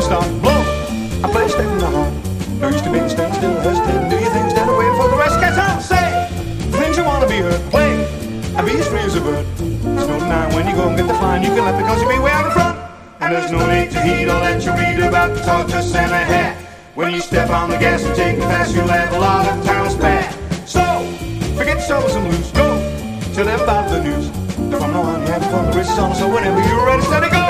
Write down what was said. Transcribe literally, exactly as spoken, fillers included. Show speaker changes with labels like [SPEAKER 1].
[SPEAKER 1] start. Blow, I play a step in the heart. No use to being staying still, hesitating, do your things, instead of waiting for the rest. Catch on, say the things you wanna be heard. Play, and be as free as a bird. There's no denying when you go and get the fine, you can let because you'll be way out in front. And there's no need to heed all that you read about the talk, just send a hat. When you step on the gas and take it fast, you'll have a lot of times back. So, forget your troubles and blues. Go, tell them about the news. From now on, you have fun, the race is on, so whenever you're ready, steady, go.